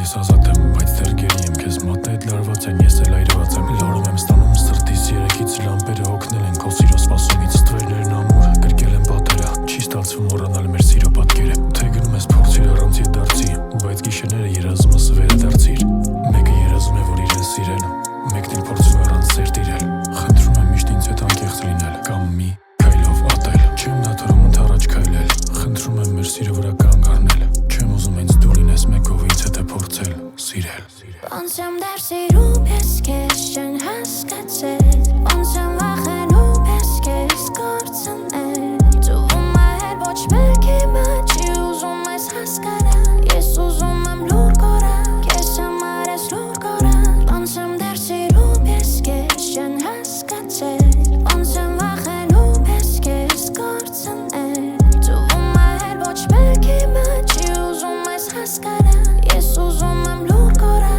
Ես ազատ եմ, բայց դեռ գերի եմ քեզ մատներդ լարված են, ես էլ այրված եմ լարում եմ ստանում սրտիս երեքից լամպերը հոգնել են քո սիրո սպասումից ստվերներն ամուր գրկել են պատերը չի ստացվում մոռանալ մեր սիրո պատկերը թե գնում ես փորձիր առանց դարձի բայց գիշերները երազումս վերադարձիր մեկը երազում է որ իրեն սիրել մեկն էլ փորձում է առանց սեր տիրել խնդրում եմ միշտ ինձ հետ անկեղծ լինել կամ մի քայլով ատել չեմ դադարում ընդառաջ քայլել խնդրում եմ մեր սիրո վրա կանգ առնել չեմ ուզում ինձ դու լինես մեկով ինձ հետ է փորձել սիրել Ոնց եմ դարձիրում ես քեզ չեն հասկացել Ոնց եմ վախենում ես քեզ կորցնել Թվում է հեր ոչ մեկի մեջ չի ուզում ես հասկանալ Ես ուզում եմ լուր կորալ Քեզ համար ես լուր կորալ Ոնց եմ դարձիրում ես քեզ չեն հասկացել Ոնց եմ վախենում ես քեզ կորցնել Թվում է հեր ոչ մեկի մեջ չի ուզում ես հասկանալ Ես ուզում եմ լուր կորալ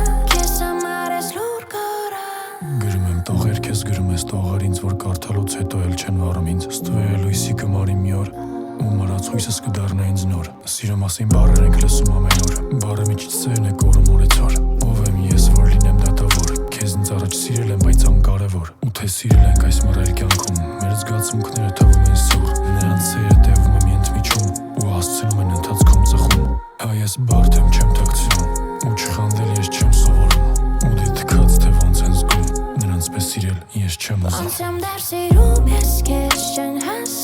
Տողեր քեզ գրում ես տողար ինձ որ կարդալուց հետո էլ չեն վառում ինձ ստվեր լույսի կմարի մի օր ու մռած հույսս կդառնա ինձ նոր սիրո մասին բառեր ենք լսում ամեն օր բառը միջից սերն է կորում օրեցօր ով եմ ես որ լինեմ դատավոր քեզ ինձ առաջ սիրել եմ բայց անկարևոր ու թե սիրել ենք այս մռայլ կյանքում մեր զգացմունքները թվում են սուր նրանց սերը տևում եմ ընդմիջում ու հասցնում են ընթացքում ծխում հայ ես բարդ եմ չեմ թաքցնում ու չխանդել ես չեմ սովորում ու դե թքած թե ոնց են զգում Նրանց պես սիրել ես չեմ ուզում Ոնց եմ դարձիրում ես քեզ չեն հասկացել